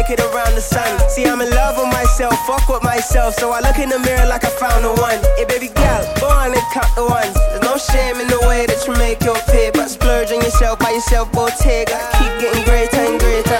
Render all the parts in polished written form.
make it around the sun. See, I'm in love with myself, fuck with myself. So I look in the mirror like I found the one. Hey baby girl, go on and count the ones. There's no shame in the way that you make your pay, but splurge on yourself, by yourself, Bottega. Keep getting greater and greater.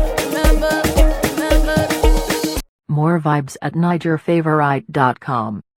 More vibes at NigerFavorite.com.